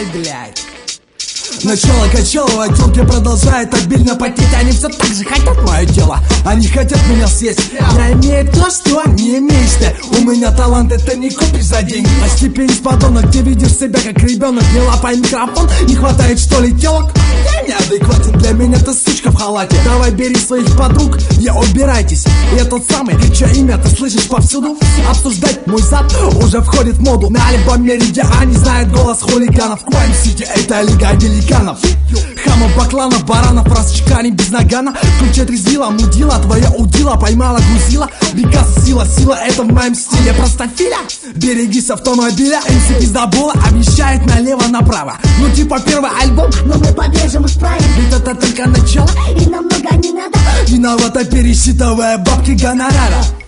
Ай, блядь. Начало качалово, телки продолжают обильно потеть. Они все так же хотят мое тело, они хотят меня съесть. Я имею то, что не имеешь ты. У меня талант, это не купишь за деньги. А степень подонок, где видишь себя как ребенок. Не лапай микрофон, не хватает что ли телок? Я неадекватен, для меня ты сучка в халате. Давай бери своих подруг, я убирайтесь. Я тот самый, чье имя ты слышишь повсюду. Обсуждать мой зад уже входит в моду. На альбоме Ридя они знают голос хулиганов. Crime City, это лига великанов. Хамов, бакланов, баранов, расчеканей без нагана. Ключа трезвила, мудила, твоя удила, поймала, грузила. Бекас, сила, это в моем стиле. Простофиля, берегись автомобиля. МС пиздобола обещает налево-направо. Ну типа первый альбом, но мы побежим, исправим. Ведь это только начало, и нам много не надо. Виновата, пересчитывая бабки гонорара.